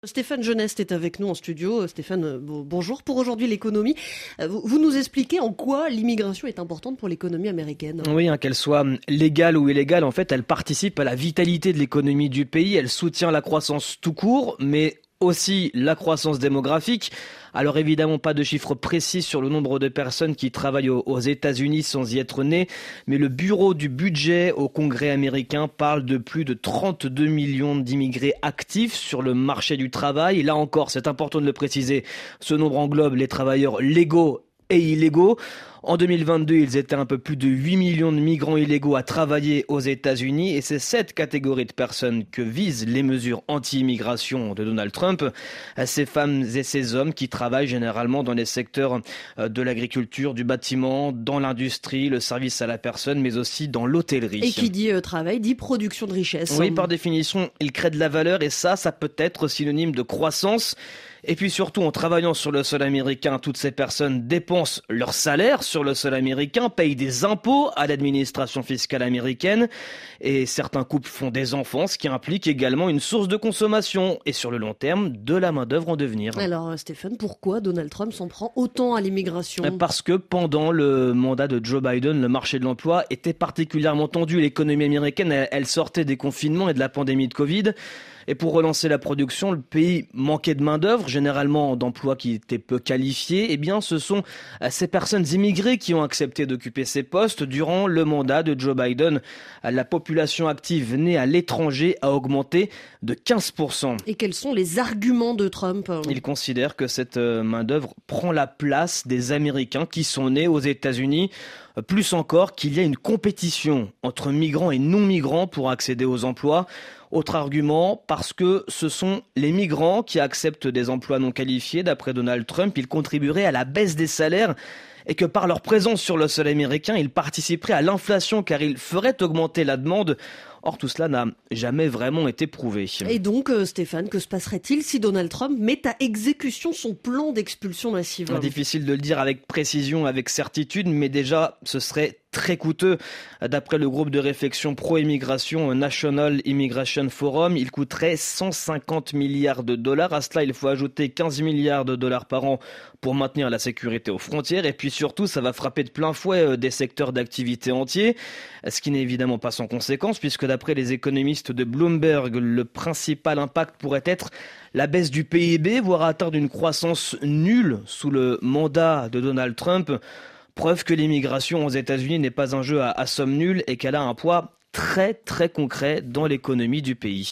Stéphane Genest est avec nous en studio. Stéphane, bonjour. Pour aujourd'hui, l'économie. Vous nous expliquez en quoi l'immigration est importante pour l'économie américaine. Oui, qu'elle soit légale ou illégale, en fait, elle participe à la vitalité de l'économie du pays. Elle soutient la croissance tout court, mais aussi la croissance démographique. Alors évidemment, pas de chiffres précis sur le nombre de personnes qui travaillent aux États-Unis sans y être nées, mais le bureau du budget au Congrès américain parle de plus de 32 millions d'immigrés actifs sur le marché du travail. Et là encore, c'est important de le préciser, ce nombre englobe les travailleurs légaux et illégaux. En 2022, ils étaient un peu plus de 8 millions de migrants illégaux à travailler aux États-Unis et c'est cette catégorie de personnes que visent les mesures anti-immigration de Donald Trump. Ces femmes et ces hommes qui travaillent généralement dans les secteurs de l'agriculture, du bâtiment, dans l'industrie, le service à la personne, mais aussi dans l'hôtellerie. Et qui dit travail, dit production de richesse. Oui, par définition, ils créent de la valeur et ça peut être synonyme de croissance. Et puis surtout, en travaillant sur le sol américain, toutes ces personnes dépensent leur salaire sur le sol américain, payent des impôts à l'administration fiscale américaine. Et certains couples font des enfants, ce qui implique également une source de consommation. Et sur le long terme, de la main-d'œuvre en devenir. Alors Stéphane, pourquoi Donald Trump s'en prend autant à l'immigration ? Parce que pendant le mandat de Joe Biden, le marché de l'emploi était particulièrement tendu. L'économie américaine, elle sortait des confinements et de la pandémie de Covid. Et pour relancer la production, le pays manquait de main-d'œuvre, généralement d'emplois qui étaient peu qualifiés. Eh bien, ce sont ces personnes immigrées qui ont accepté d'occuper ces postes durant le mandat de Joe Biden. La population active née à l'étranger a augmenté de 15%. Et quels sont les arguments de Trump ? Il considère que cette main-d'œuvre prend la place des Américains qui sont nés aux États-Unis. Plus encore qu'il y a une compétition entre migrants et non-migrants pour accéder aux emplois. Autre argument, parce que ce sont les migrants qui acceptent des emplois non qualifiés. D'après Donald Trump, ils contribueraient à la baisse des salaires et que par leur présence sur le sol américain, ils participeraient à l'inflation car ils feraient augmenter la demande. Or, tout cela n'a jamais vraiment été prouvé. Et donc, Stéphane, que se passerait-il si Donald Trump met à exécution son plan d'expulsion massive ? Difficile de le dire avec précision, avec certitude, mais déjà, ce serait très coûteux. D'après le groupe de réflexion pro-immigration National Immigration Forum, il coûterait 150 milliards de dollars. À cela, il faut ajouter 15 milliards de dollars par an pour maintenir la sécurité aux frontières. Et puis surtout, ça va frapper de plein fouet des secteurs d'activité entiers, ce qui n'est évidemment pas sans conséquence, puisque d'après les économistes de Bloomberg, le principal impact pourrait être la baisse du PIB, voire atteindre une croissance nulle sous le mandat de Donald Trump. Preuve que l'immigration aux États-Unis n'est pas un jeu à somme nulle et qu'elle a un poids très très concret dans l'économie du pays.